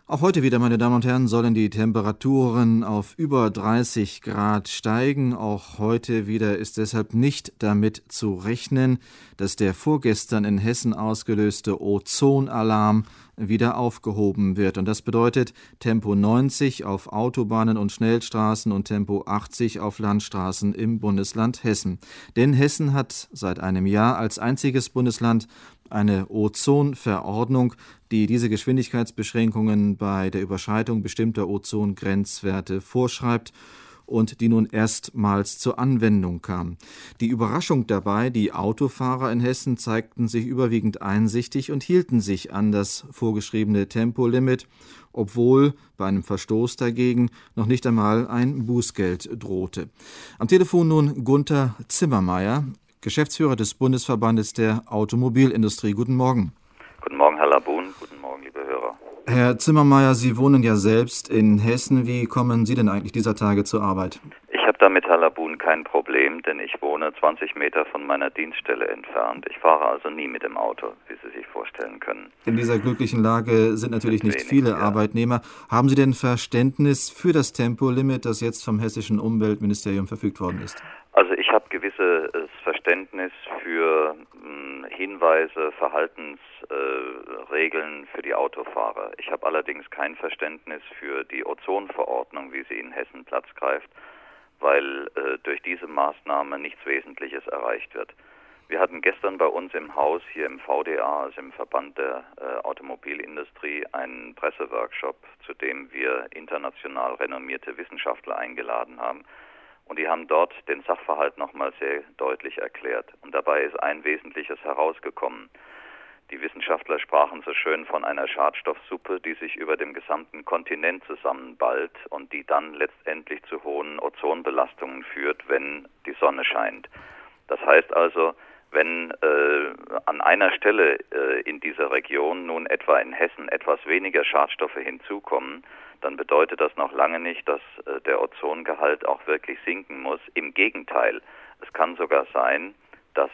Auch heute wieder, meine Damen und Herren, sollen die Temperaturen auf über 30 Grad steigen. Auch heute wieder ist deshalb nicht damit zu rechnen, dass der vorgestern in Hessen ausgelöste Ozonalarm wieder aufgehoben wird. Und das bedeutet Tempo 90 auf Autobahnen und Schnellstraßen und Tempo 80 auf Landstraßen im Bundesland Hessen. Denn Hessen hat seit einem Jahr als einziges Bundesland eine Ozonverordnung, die diese Geschwindigkeitsbeschränkungen bei der Überschreitung bestimmter Ozongrenzwerte vorschreibt und die nun erstmals zur Anwendung kam. Die Überraschung dabei, die Autofahrer in Hessen zeigten sich überwiegend einsichtig und hielten sich an das vorgeschriebene Tempolimit, obwohl bei einem Verstoß dagegen noch nicht einmal ein Bußgeld drohte. Am Telefon nun Gunther Zimmermeier, Geschäftsführer des Bundesverbandes der Automobilindustrie. Guten Morgen. Guten Morgen, Herr Labun. Guten Morgen, liebe Hörer. Herr Zimmermeier, Sie wohnen ja selbst in Hessen. Wie kommen Sie denn eigentlich dieser Tage zur Arbeit? Ich habe damit, Herr Labun, kein Problem, denn ich wohne 20 Meter von meiner Dienststelle entfernt. Ich fahre also nie mit dem Auto, wie Sie sich vorstellen können. In dieser glücklichen Lage sind natürlich nicht viele Arbeitnehmer. Haben Sie denn Verständnis für das Tempolimit, das jetzt vom hessischen Umweltministerium verfügt worden ist? Also ich habe gewisses Verständnis für Hinweise, Verhaltensregeln für die Autofahrer. Ich habe allerdings kein Verständnis für die Ozonverordnung, wie sie in Hessen Platz greift, weil durch diese Maßnahme nichts Wesentliches erreicht wird. Wir hatten gestern bei uns im Haus, hier im VDA, also im Verband der Automobilindustrie, einen Presseworkshop, zu dem wir international renommierte Wissenschaftler eingeladen haben. Und die haben dort den Sachverhalt nochmal sehr deutlich erklärt. Und dabei ist ein Wesentliches herausgekommen. Die Wissenschaftler sprachen so schön von einer Schadstoffsuppe, die sich über dem gesamten Kontinent zusammenballt und die dann letztendlich zu hohen Ozonbelastungen führt, wenn die Sonne scheint. Das heißt also, wenn an einer Stelle in dieser Region, nun etwa in Hessen, etwas weniger Schadstoffe hinzukommen, dann bedeutet das noch lange nicht, dass der Ozongehalt auch wirklich sinken muss. Im Gegenteil, es kann sogar sein, dass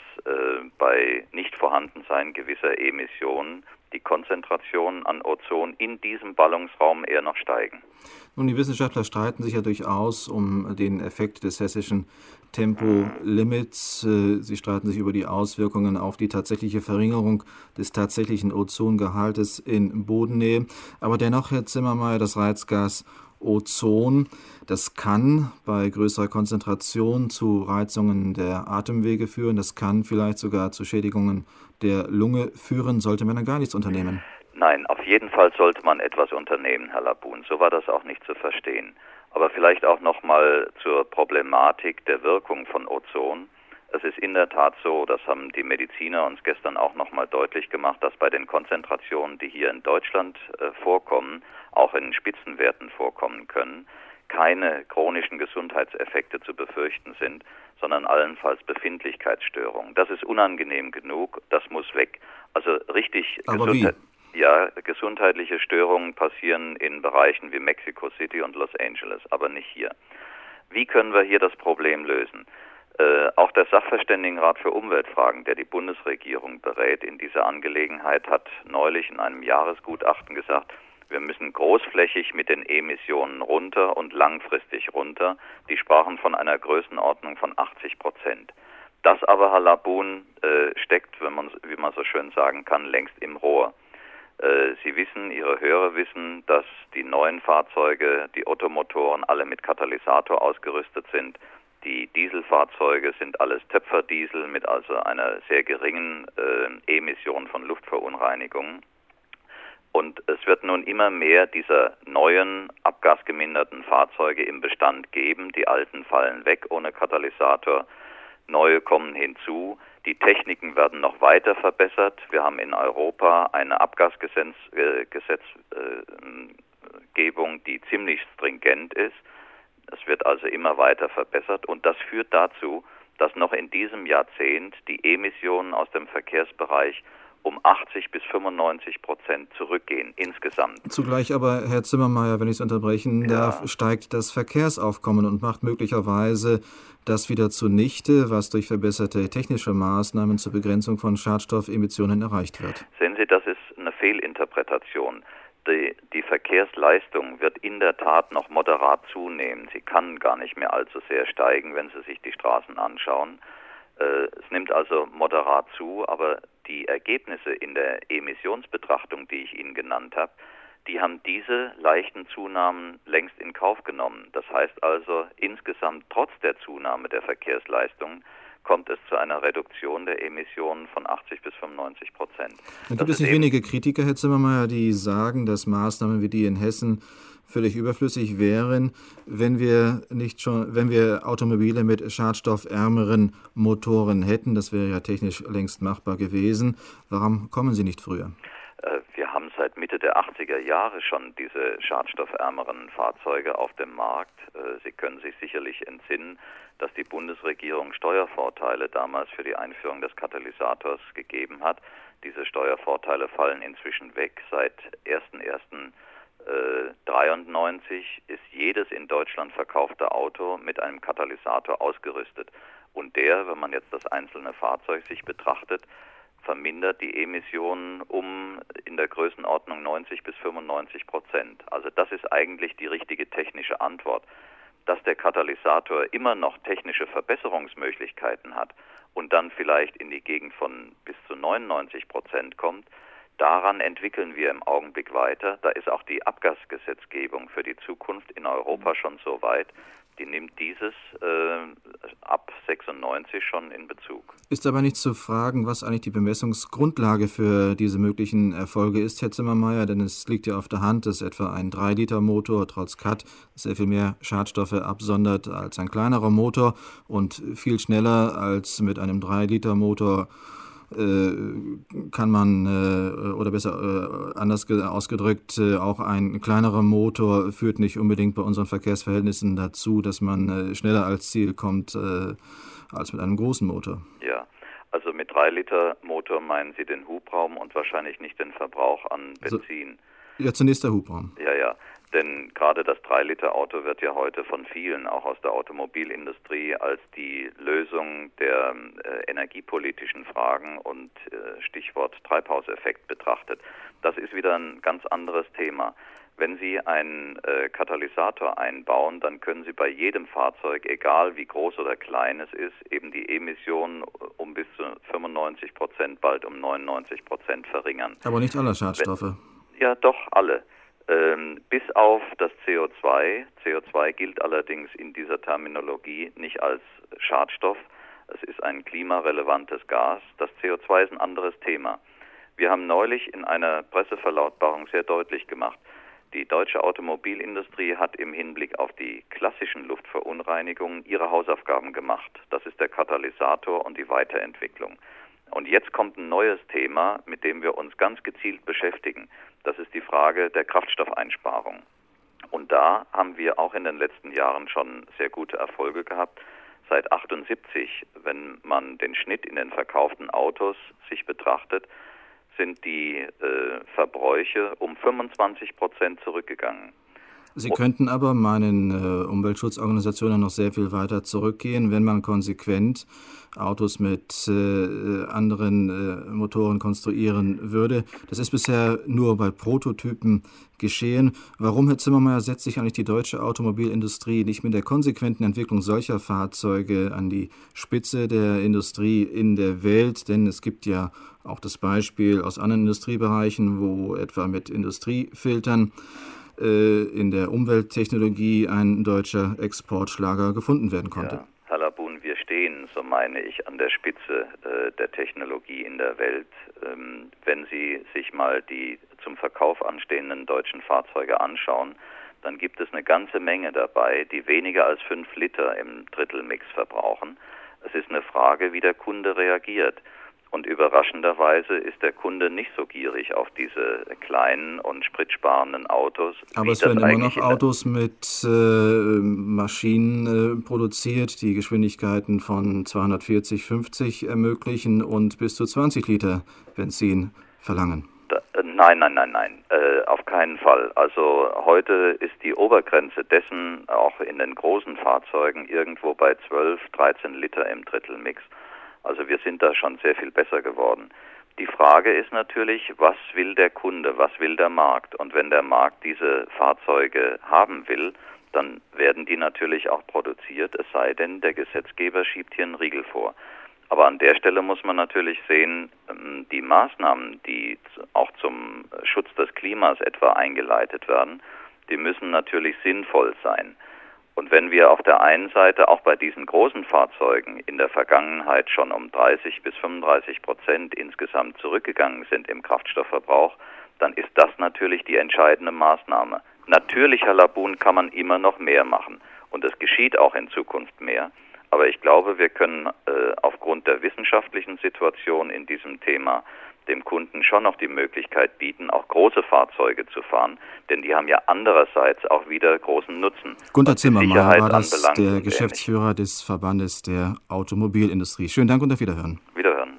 bei Nichtvorhandensein gewisser Emissionen die Konzentrationen an Ozon in diesem Ballungsraum eher noch steigen. Nun, die Wissenschaftler streiten sich ja durchaus um den Effekt des hessischen Tempolimits. Sie streiten sich über die Auswirkungen auf die tatsächliche Verringerung des tatsächlichen Ozongehaltes in Bodennähe. Aber dennoch, Herr Zimmermeier, das Reizgas Ozon, das kann bei größerer Konzentration zu Reizungen der Atemwege führen. Das kann vielleicht sogar zu Schädigungen der Lunge führen. Sollte man dann gar nichts unternehmen? Nein, auf jeden Fall sollte man etwas unternehmen, Herr Labun. So war das auch nicht zu verstehen. Aber vielleicht auch nochmal zur Problematik der Wirkung von Ozon. Es ist in der Tat so, das haben die Mediziner uns gestern auch nochmal deutlich gemacht, dass bei den Konzentrationen, die hier in Deutschland vorkommen, auch in Spitzenwerten vorkommen können, keine chronischen Gesundheitseffekte zu befürchten sind, sondern allenfalls Befindlichkeitsstörungen. Das ist unangenehm genug, das muss weg. Also richtig gesundheitliche Störungen passieren in Bereichen wie Mexico City und Los Angeles, aber nicht hier. Wie können wir hier das Problem lösen? Auch der Sachverständigenrat für Umweltfragen, der die Bundesregierung berät in dieser Angelegenheit, hat neulich in einem Jahresgutachten gesagt, wir müssen großflächig mit den Emissionen runter und langfristig runter. Die sprachen von einer Größenordnung von 80%. Das aber, Herr Labun, steckt, wie man so schön sagen kann, längst im Rohr. Sie wissen, Ihre Hörer wissen, dass die neuen Fahrzeuge, die Ottomotoren, alle mit Katalysator ausgerüstet sind. Die Dieselfahrzeuge sind alles Töpferdiesel mit also einer sehr geringen Emission von Luftverunreinigungen. Und es wird nun immer mehr dieser neuen, abgasgeminderten Fahrzeuge im Bestand geben. Die alten fallen weg ohne Katalysator. Neue kommen hinzu. Die Techniken werden noch weiter verbessert. Wir haben in Europa eine Abgasgesetzgebung, die ziemlich stringent ist. Es wird also immer weiter verbessert und das führt dazu, dass noch in diesem Jahrzehnt die Emissionen aus dem Verkehrsbereich um 80-95% zurückgehen insgesamt. Zugleich aber, Herr Zimmermeier, wenn ich es unterbrechen darf, steigt das Verkehrsaufkommen und macht möglicherweise das wieder zunichte, was durch verbesserte technische Maßnahmen zur Begrenzung von Schadstoffemissionen erreicht wird. Sehen Sie, das ist eine Fehlinterpretation. Die Verkehrsleistung wird in der Tat noch moderat zunehmen. Sie kann gar nicht mehr allzu sehr steigen, wenn Sie sich die Straßen anschauen. Es nimmt also moderat zu, aber die Ergebnisse in der Emissionsbetrachtung, die ich Ihnen genannt habe, die haben diese leichten Zunahmen längst in Kauf genommen. Das heißt also, insgesamt trotz der Zunahme der Verkehrsleistung kommt es zu einer Reduktion der Emissionen von 80 bis 95%. Dann gibt es nicht wenige Kritiker, Herr Zimmermeier, die sagen, dass Maßnahmen wie die in Hessen völlig überflüssig wären, wenn wir Automobile mit schadstoffärmeren Motoren hätten. Das wäre ja technisch längst machbar gewesen. Warum kommen Sie nicht früher? Wir haben seit Mitte der 80er Jahre schon diese schadstoffärmeren Fahrzeuge auf dem Markt. Sie können sich sicherlich entsinnen, dass die Bundesregierung Steuervorteile damals für die Einführung des Katalysators gegeben hat. Diese Steuervorteile fallen inzwischen weg. Seit 1.1.93 ist jedes in Deutschland verkaufte Auto mit einem Katalysator ausgerüstet. Und der, wenn man jetzt das einzelne Fahrzeug sich betrachtet, vermindert die Emissionen um in der Größenordnung 90 bis 95%. Also das ist eigentlich die richtige technische Antwort. Dass der Katalysator immer noch technische Verbesserungsmöglichkeiten hat und dann vielleicht in die Gegend von bis zu 99% kommt, daran entwickeln wir im Augenblick weiter. Da ist auch die Abgasgesetzgebung für die Zukunft in Europa schon so weit. Die nimmt dieses ab 96 schon in Bezug. Ist aber nicht zu fragen, was eigentlich die Bemessungsgrundlage für diese möglichen Erfolge ist, Herr Zimmermeier, denn es liegt ja auf der Hand, dass etwa ein 3-Liter-Motor trotz Cut sehr viel mehr Schadstoffe absondert als ein kleinerer Motor und viel schneller als mit einem 3-Liter-Motor kann man, oder besser anders ausgedrückt, auch ein kleinerer Motor führt nicht unbedingt bei unseren Verkehrsverhältnissen dazu, dass man schneller als Ziel kommt als mit einem großen Motor. Ja, also mit 3-Liter-Motor meinen Sie den Hubraum und wahrscheinlich nicht den Verbrauch an Benzin. Ja, zunächst der Hubraum. Ja, denn gerade das 3-Liter-Auto wird ja heute von vielen, auch aus der Automobilindustrie, als die Lösung der energiepolitischen Fragen und Stichwort Treibhauseffekt betrachtet. Das ist wieder ein ganz anderes Thema. Wenn Sie einen Katalysator einbauen, dann können Sie bei jedem Fahrzeug, egal wie groß oder klein es ist, eben die Emissionen um bis zu 95%, bald um 99% verringern. Aber nicht alle Schadstoffe. Ja, doch, alle. Bis auf das CO2. CO2 gilt allerdings in dieser Terminologie nicht als Schadstoff. Es ist ein klimarelevantes Gas. Das CO2 ist ein anderes Thema. Wir haben neulich in einer Presseverlautbarung sehr deutlich gemacht, die deutsche Automobilindustrie hat im Hinblick auf die klassischen Luftverunreinigungen ihre Hausaufgaben gemacht. Das ist der Katalysator und die Weiterentwicklung. Und jetzt kommt ein neues Thema, mit dem wir uns ganz gezielt beschäftigen. Das ist die Frage der Kraftstoffeinsparung. Und da haben wir auch in den letzten Jahren schon sehr gute Erfolge gehabt. Seit 1978, wenn man den Schnitt in den verkauften Autos sich betrachtet, sind die Verbräuche um 25% zurückgegangen. Sie könnten aber meinen Umweltschutzorganisationen noch sehr viel weiter zurückgehen, wenn man konsequent Autos mit anderen Motoren konstruieren würde. Das ist bisher nur bei Prototypen geschehen. Warum, Herr Zimmermeier, setzt sich eigentlich die deutsche Automobilindustrie nicht mit der konsequenten Entwicklung solcher Fahrzeuge an die Spitze der Industrie in der Welt? Denn es gibt ja auch das Beispiel aus anderen Industriebereichen, wo etwa mit Industriefiltern in der Umwelttechnologie ein deutscher Exportschlager gefunden werden konnte. Ja, Herr Labun, wir stehen, so meine ich, an der Spitze der Technologie in der Welt. Wenn Sie sich mal die zum Verkauf anstehenden deutschen Fahrzeuge anschauen, dann gibt es eine ganze Menge dabei, die weniger als 5 Liter im Drittelmix verbrauchen. Es ist eine Frage, wie der Kunde reagiert. Und überraschenderweise ist der Kunde nicht so gierig auf diese kleinen und spritsparenden Autos. Aber es werden immer noch Autos mit Maschinen produziert, die Geschwindigkeiten von 240, 50 ermöglichen und bis zu 20 Liter Benzin verlangen. Nein, auf keinen Fall. Also heute ist die Obergrenze dessen auch in den großen Fahrzeugen irgendwo bei 12, 13 Liter im Drittelmix. Also wir sind da schon sehr viel besser geworden. Die Frage ist natürlich, was will der Kunde, was will der Markt? Und wenn der Markt diese Fahrzeuge haben will, dann werden die natürlich auch produziert, es sei denn, der Gesetzgeber schiebt hier einen Riegel vor. Aber an der Stelle muss man natürlich sehen, die Maßnahmen, die auch zum Schutz des Klimas etwa eingeleitet werden, die müssen natürlich sinnvoll sein. Und wenn wir auf der einen Seite auch bei diesen großen Fahrzeugen in der Vergangenheit schon um 30-35% insgesamt zurückgegangen sind im Kraftstoffverbrauch, dann ist das natürlich die entscheidende Maßnahme. Natürlich, Herr Labun, kann man immer noch mehr machen und es geschieht auch in Zukunft mehr. Aber ich glaube, wir können aufgrund der wissenschaftlichen Situation in diesem Thema dem Kunden schon noch die Möglichkeit bieten, auch große Fahrzeuge zu fahren, denn die haben ja andererseits auch wieder großen Nutzen. Gunter Zimmermann war das, der Geschäftsführer des Verbandes der Automobilindustrie. Schönen Dank und auf Wiederhören. Wiederhören.